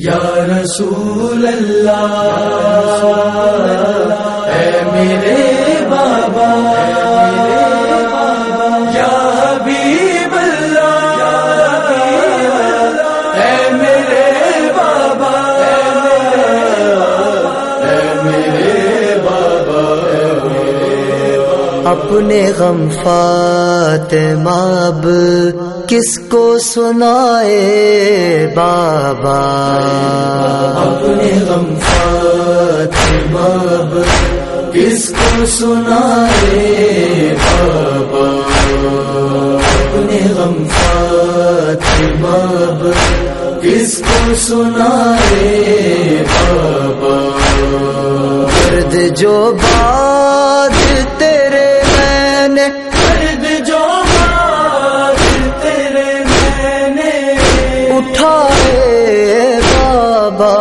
یا رسول اللہ اے میرے بابا، یا حبیب اللہ اے میرے بابا، اے میرے بابا۔ اپنے غم فاطمہ اب کس کو سنائے بابا، اپنے غم فاطمہ اب کس کو سنائے بابا، اپنے غم فاطمہ اب کس کو سنائے بابا۔ درد جو بات تیرے میں نے، درد جو بات تیرے میں نے اٹھائے بابا،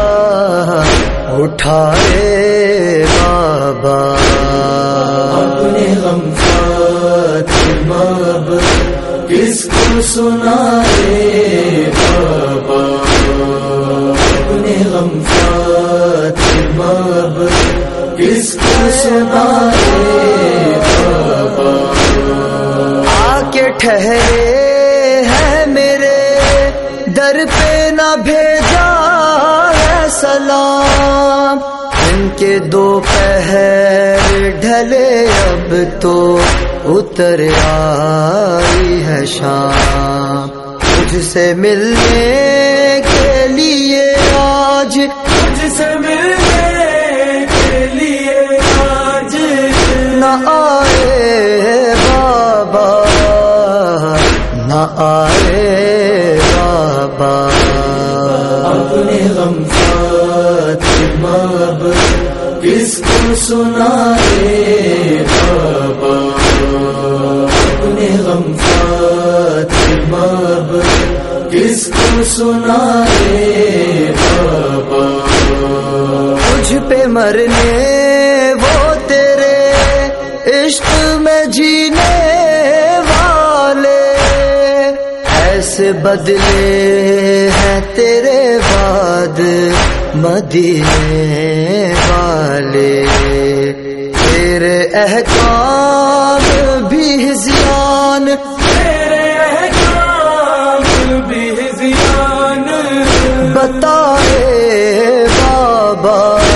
اٹھائے بابا۔ اپنے غم فاطمہ اب کس کو سنائے بابا، اپنے غم فاطمہ اب کس کو سنائے بابا۔ آ کے ٹھہرے ہیں میرے در پہ نہ بھیجا ہے سلام، ان کے دوپہر ڈھلے اب تو اتر آئی ہے شام، تجھ سے ملنے کے لیے آج، تجھ سے ملنے کے لیے آج نہ آئے بابا، نہ آئے بابا۔ اپنے غم فاطمہ اب کس کو سنائے بابا، اپنے غم فاطمہ اب کس کو سنائے بابا۔ تجھ پہ مرنے وہ تیرے عشق میں جینے والے، ایسے بدلے ہیں تیرے بعد مدینے والے، تیرے احکام بھی ہزیان، تیرے احکام بھی ہزیان بتائے بابا،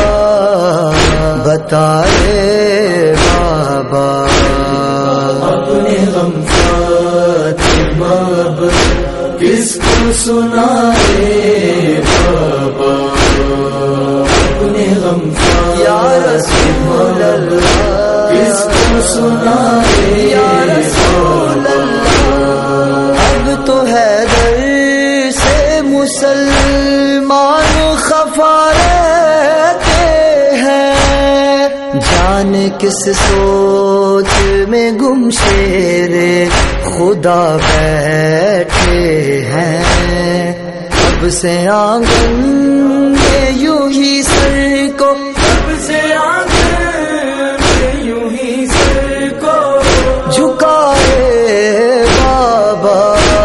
بتائے بابا۔ اپنے غم فاطمہ اب کس کو سنائے بابا، اپنے غم یا رسول اللہ کس کو سنائے یا رسول اللہ۔ اب تو حیدر سے مسلمان خفا رہتے ہیں، جانے کس سوچ میں گم شیر خدا بیٹھے ہیں، اب سے آنگن میں یوں ہی سر کو، اب سے آنگن میں یوں ہی سر کو جھکائے بابا،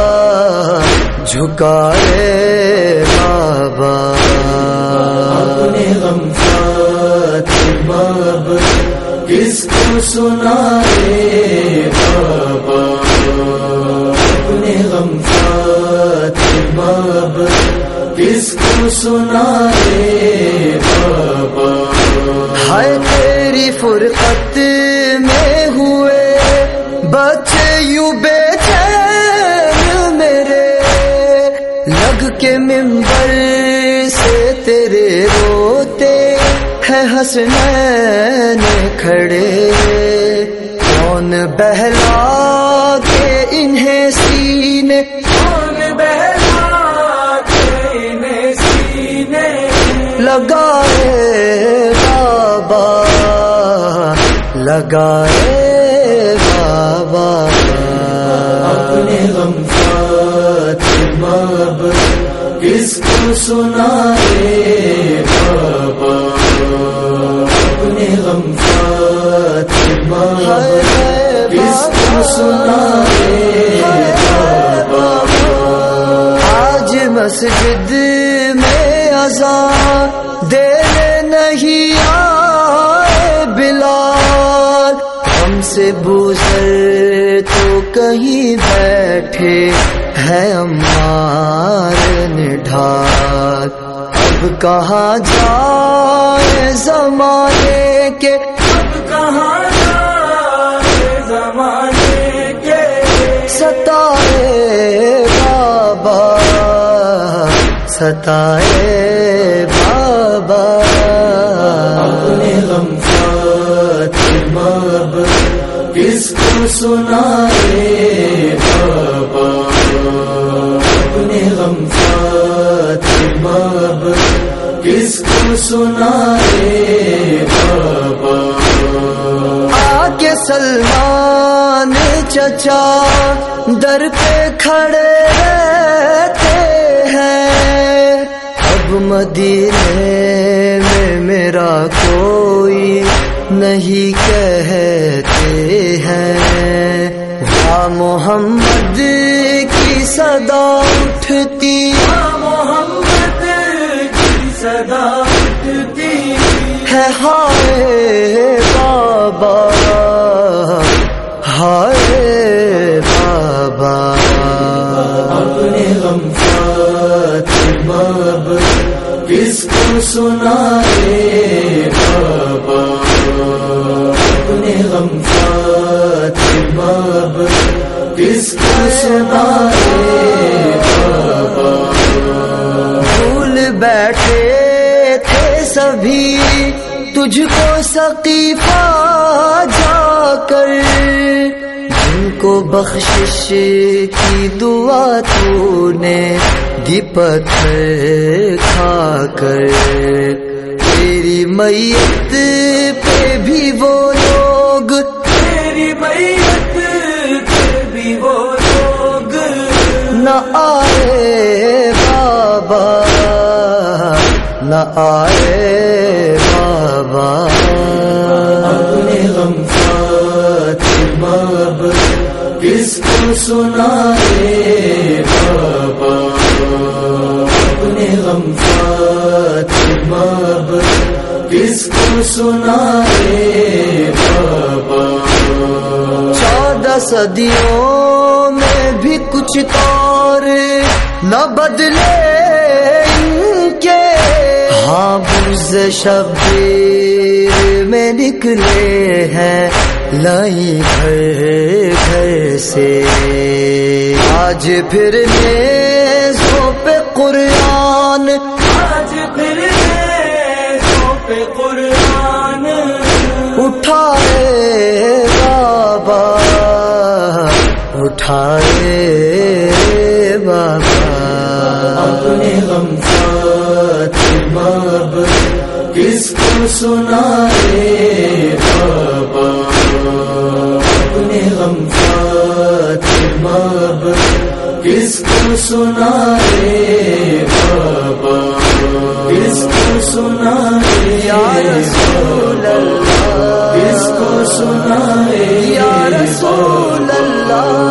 جھکائے بابا۔ اپنے غم فاطمہ اب کس کو سنائے بابا، اپنے غم فاطمہ اب کس کو سنائے بابا۔ ہائے تیری فرقت میں ہوئے بچے یوں بے چین میرے، لگ کے ممبر سے تیرے روتے ہیں حسنین کھڑے، کون بہلا کے انہیں سینے، کون بہلا کے انہیں سینے لگائے بابا، لگائے بابا۔ اپنے غم فاطمہ اب کس کو سنائے بابا، اپنے غم فاطمہ اب کس کو سنائے بابا۔ آج مسجد میں اذان دینے نہیں آئے بلال، ہم سے بوسر تو کہیں بیٹھے ہے عمار نڈھال، اب کہاں جائے زمانے کے، اب کہاں جائے زمانے کے، ستائے بابا ستائے بابا، اپنے غم فاطمہ کس کو سنائے بابا، اپنے غم فاطمہ کس کو سنائے بابا، آگے سلمان چچا در پہ کھڑے رہتے ہیں، اب مدینے میں میرا کوئی نہیں کہتے ہیں، یا محمد کی صدا اٹھتی، محمد کی صدا اٹھتی ہے ہائے بابا ہائے بابا، اپنے غم فاطمہ کس کو سنائے بابا، اپنے غم فاطمہ کس کو سنائے بابا، بھول بیٹھے تھے سبھی تجھ کو سقیفہ جا کر، جن کو بخشش کی دعا تو نے دی پتھر کھا کر، تیری میت پہ بھی وہ لوگ، تیری میت پہ بھی وہ لوگ نہ آئے بابا نہ آئے بابا، اپنے غم فاطمہ کس کو سنائے بابا، اپنے غم فاطمہ کس کو سنائے بابا، 14 صدیوں میں بھی کچھ طور نہ بدلے ان کے، ہاں برز شبیر میں نکلے ہیں لائی گھر گھر سے، آج پھر نیزوں پہ قرآن، آج پھر نیزوں پہ قرآن اٹھائے بابا اٹھائے بابا، اپنے غم فاطمہ کس کو سنائے بابا، اپنے غم فاطمہ کس کو سنائے بابا، کس کو سنائے یا رسول اللہ، کس کو سنائے یا رسول اللہ،